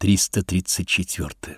334.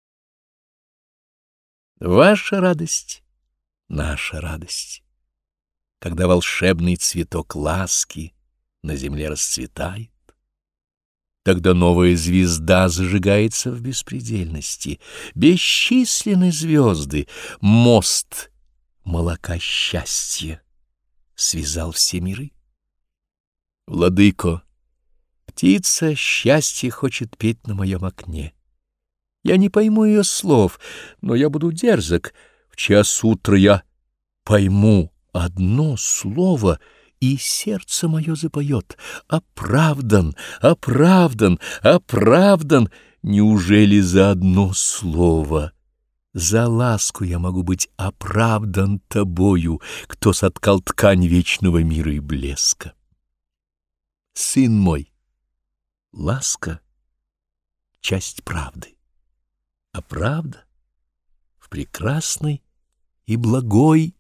Ваша радость — наша радость. Когда волшебный цветок ласки на земле расцветает, тогда новая звезда зажигается в беспредельности, бесчисленны звезды, мост молока счастья связал все миры. Владыко, птица счастья хочет петь на моем окне. Я не пойму ее слов, но я буду дерзок. В час утра я пойму одно слово, и сердце мое запоет: оправдан, оправдан, оправдан. Неужели за одно слово, за ласку я могу быть оправдан тобою, кто соткал ткань вечного мира и блеска? Сын мой, ласка — часть правды, а правда в прекрасной и благой.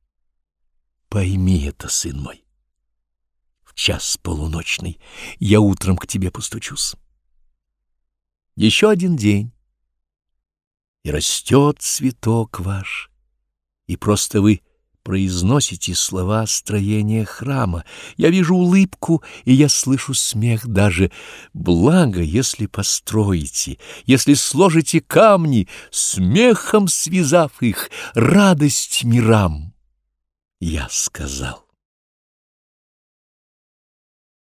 Пойми это, сын мой. В час полуночный я утром к тебе постучусь. Еще один день, и растет цветок ваш, и просто вы произносите слова строения храма. Я вижу улыбку, и я слышу смех даже. Благо, если построите, если сложите камни, смехом связав их, радость мирам. Я сказал.